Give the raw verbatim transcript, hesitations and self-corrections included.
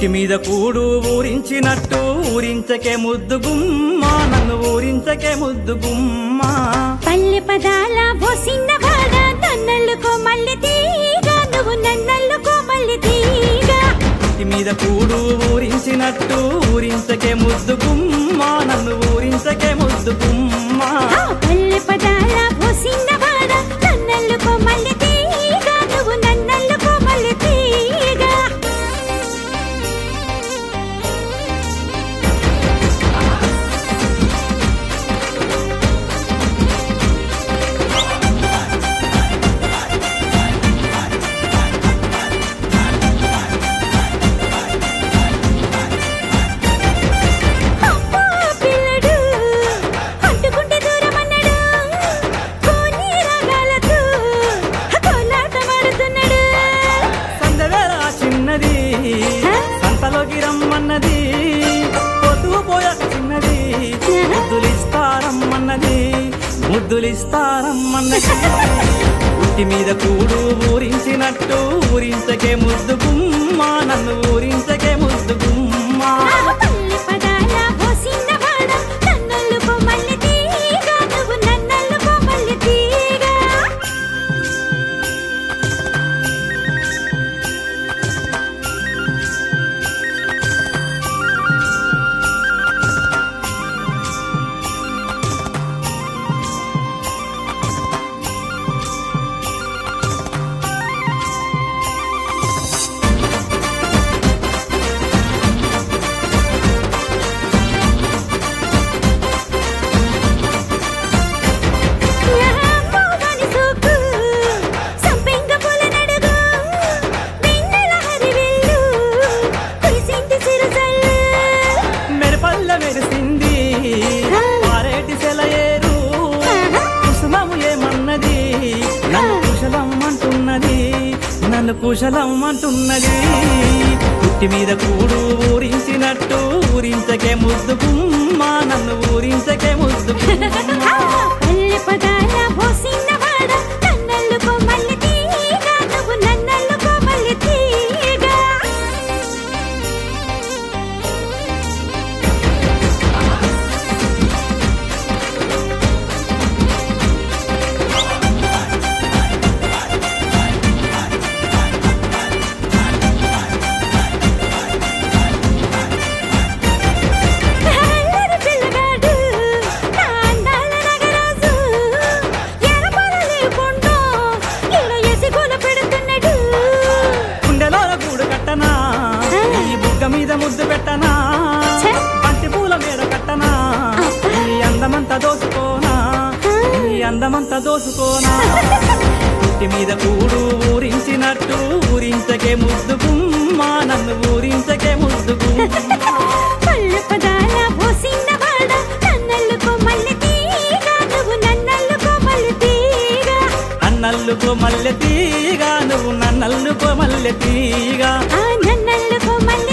ఉట్టి మీద కూడు ఊరించినట్టు ఊరించకే ముద్దు గుమ్మా నన్ను ఊరించకే ముద్దు గుమ్మా పల్లె పదాల బోసిన వాడ నన్నల్లుకో మల్లె తీగ నువ్వు నన్నల్లుకో మల్లె తీగ ఉట్టి మీద కూడు ఊరించినట్టు ఊరించకే ముద్దు గుమ్మా నన్ను ఊరించకే ముద్దు గుమ్మా పల్లె పదాల బోసిన వాడ నన్నల్లుకో మల్లె తీగ నువ్వు నన్నల్లుకో మల్లె తీగ సంతలోకి రమ్మన్నది పొద్దు పోయా చిన్నది ముద్దులిస్తారమ్మన్నది ముద్దులిస్తారమ్మన్నది ఉట్టి మీద కూడు ఊరించినట్టు ఊరించకే ముద్దు గుమ్మా నన్ను ఊరించకే ముద్దు గుమ్మా మెరిసింది పారేటి సెలయేరు కుసుమము ఏమన్నది నన్ను కుశలం అంటున్నది నన్ను కుశలం అంటున్నది పుట్టి మీద కూడు ఊరించినట్టు ఊరించకే ముద్దు గుమ్మా నన్ను ఊరించకే ముద్దు గుమ్మా మీద ముద్దు పెట్టనా బంతి పూల మీద కట్టనా ఈ అందమంతా దోసుకోనా ఈ అందమంతా దోసుకోనా పుట్టి మీద కూడు ఊరించినట్టు ఊరించకే ముద్దు గుమ్మా నన్ను ఊరించకే ముద్దు గుమ్మా పల్లె పదాల బోసిన వాడ నన్నల్లుకో మల్లె తీగ నువ్వు నన్నల్లుకో మల్లె తీగ నన్నల్లుకో మల్లె తీగ నువ్వు నన్నల్లుకో మల్లె తీగ నన్నల్లుకో మల్లె